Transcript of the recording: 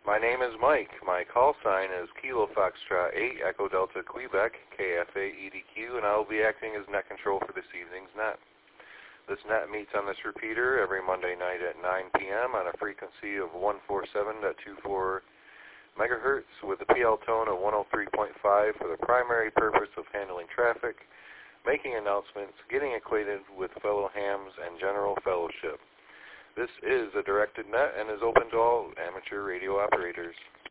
My name is Mike. My call sign is Kilo Foxtrot 8 Echo Delta Quebec, KFA EDQ, and I will be acting as net control for this evening's net. This net meets on this repeater every Monday night at 9 p.m. on a frequency of 147.24 megahertz with a PL tone of 103.5 for the primary purpose of handling traffic, making announcements, getting acquainted with fellow hams, and general fellowship. This is a directed net and is open to all amateur radio operators.